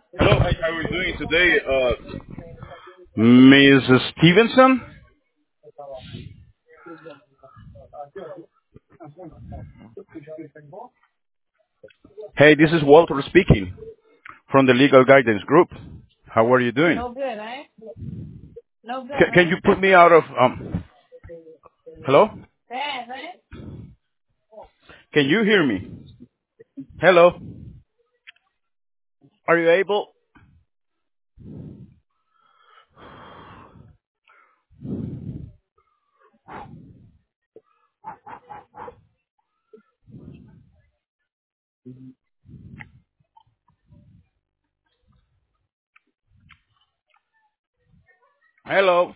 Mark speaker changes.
Speaker 1: Hello, how are you doing today, Ms. Stevenson? Hey, this is Walter speaking from the Legal Guidance Group. How are you doing?
Speaker 2: No good, eh? No good,
Speaker 1: Can
Speaker 2: eh?
Speaker 1: you put me out of Hello?
Speaker 2: Bad, eh?
Speaker 1: Can you hear me? Hello? Are you able? Hello?